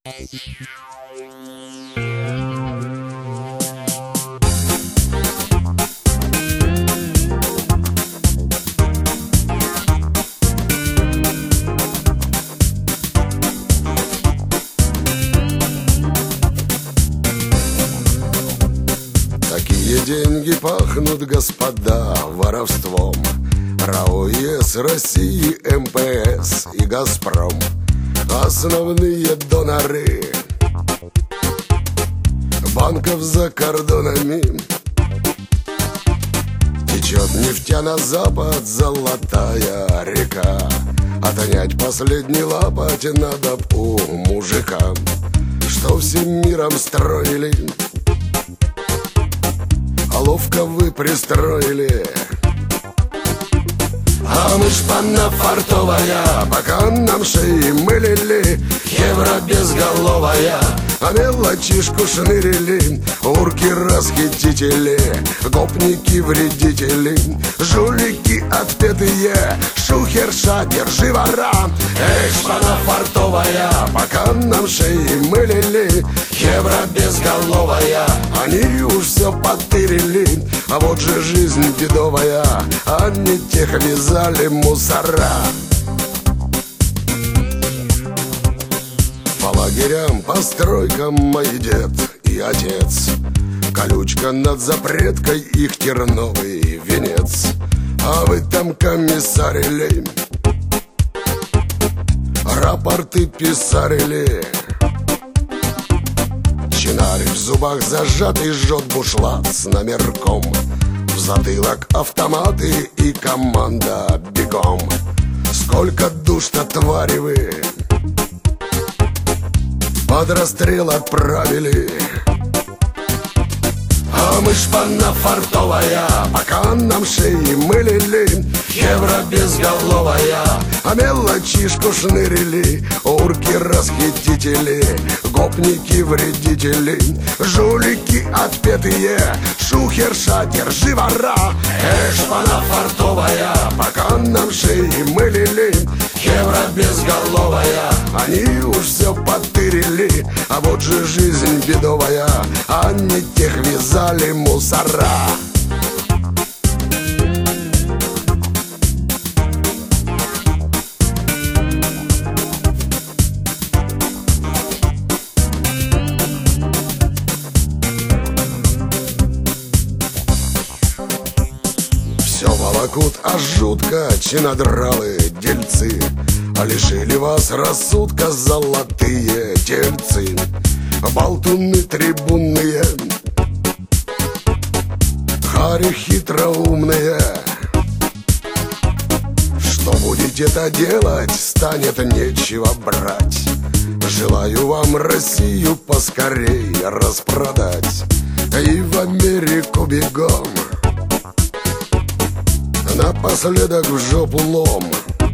Такие деньги пахнут, господа, воровством. РАО ЕС России, МПС и Газпром — основные доноры банков за кордонами. Течет нефтя на запад, золотая река. Отонять последний лапоть надо у мужика, что всем миром строили, а ловко вы пристроили. А мы шпана фартовая, пока нам шеи мылили, евро безголовая, а мелочишку шнырили. Урки-расхитители, гопники-вредители, жулики отпетые, шухерша, держи вора. Эй, шпана фартовая, пока нам шеи мылили, евро безголовая, они уж все потырили. А вот же жизнь бедовая, они тех вязали мусора. По лагерям, по стройкам мой дед и отец, колючка над запреткой, их терновый венец. А вы там комиссарили, рапорты писарили. Чинарь в зубах зажатый жжет бушлат с номерком, в затылок автоматы и команда бегом. Сколько душ-то, твари вы, под расстрел отправили. А мы шпана фартовая, пока нам шеи мылили, евро безголовая, а мелочишку шнырили. Урки-расхитители, гопники-вредители, жулики отпетые, шухерша, держи вора. Эй, шпана фартовая, пока нам шеи мылили, евро безголовая, они уж все потырили. А вот же жизнь бедовая, они тех вязали мусора. Все волокут, а жутко чинодралы, дельцы, а лишили вас рассудка золотые тельцы. Болтуны трибунные, хари хитроумные. Что будете-то делать, станет нечего брать. Желаю вам Россию поскорей распродать и в Америку бегом, напоследок в жопу лом.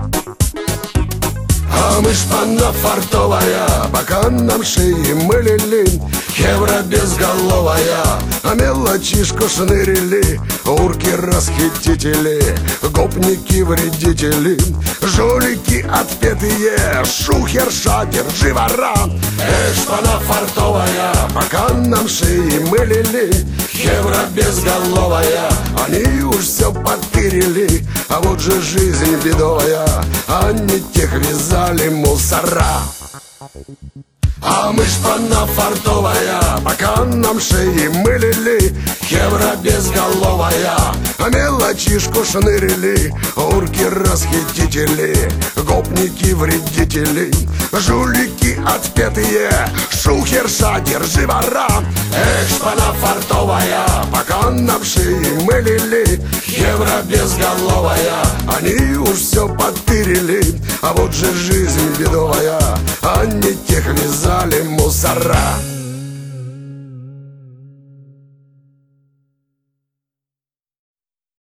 А мы шпана фартовая, пока нам шеи мылили, евро безголовая, а мелочишку шнырили. Урки-расхитители, гопники-вредители, жулики отпетые, шухерша, держи вора. Эй, шпана фартовая, пока нам шеи мылили, евро безголовая, они уж все потырили. А вот же жизнь бедовая, они тех вязали мусора. А мы шпана фартовая, пока нам шеи мылили, евро безголовая, а мелочишку шнырили. Урки-расхитители, гопники-вредители, жулики отпетые, шухерша, держи вора. Эх, шпана фартовая, пока нам шеи мылили, евро безголовая, они уж все потырили. А вот же жизнь бедовая, они тех вязали мусора.